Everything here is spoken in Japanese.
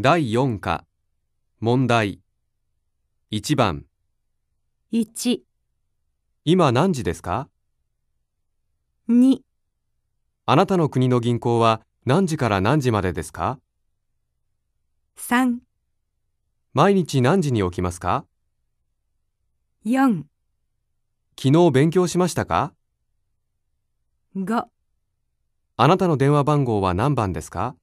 第4課、問題。1番、 1、 今何時ですか？ 2、 あなたの国の銀行は何時から何時までですか？ 3、 毎日何時に起きますか？ 4、 昨日勉強しましたか？ 5 あなたの電話番号は何番ですか？